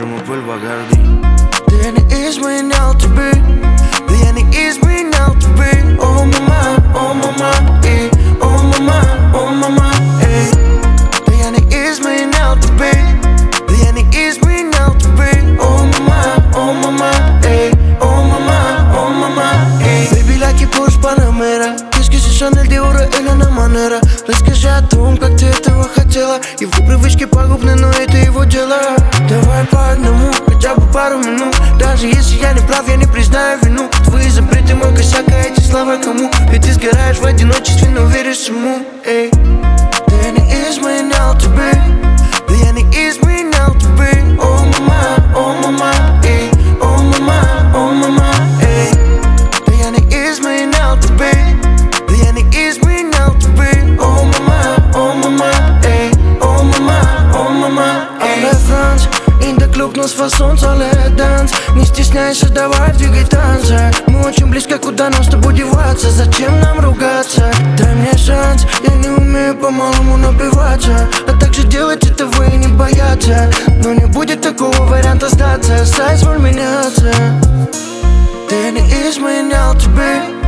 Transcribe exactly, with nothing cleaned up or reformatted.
можем и пыль Багарди. Да я не изменял тебе, да я не изменял тебе. О мама, о мама, эй, о мама, о мама, эй. Да я не изменял тебе, да я не изменял тебе. О мама, о мама, эй, о мама, о мама, эй. Baby, like Porsche Panamera, кишки Шанель, Диора или на Манера. Расскажи о том, как ты этого хотела. Его привычки пагубны, но это его дело. Давай по одному, хотя бы пару минут. Даже если я не прав, я не признаю вину. Твои запреты, мой косяк, а эти слова кому? Ведь ты сгораешь в одиночестве, но веришь ему, эй. Да я не изменял тебе, да я не изменял тебе. О мама, о мама, эй, о мама, о мама, эй. Да я не изменял тебе, да я не изменял тебе. О мама, о мама, эй, о мама, о мама, эй. En France, in the club nos фасон солет данс. Не стесняйся, давай двигай танцы. Мы очень близко, куда нам с тобой деваться? Зачем нам ругаться? Дай мне шанс, я не умею по-малому напиваться. А также делать этого и не бояться. Но не будет такого варианта сдаться. Соизволь меняться. Да я не изменял тебе,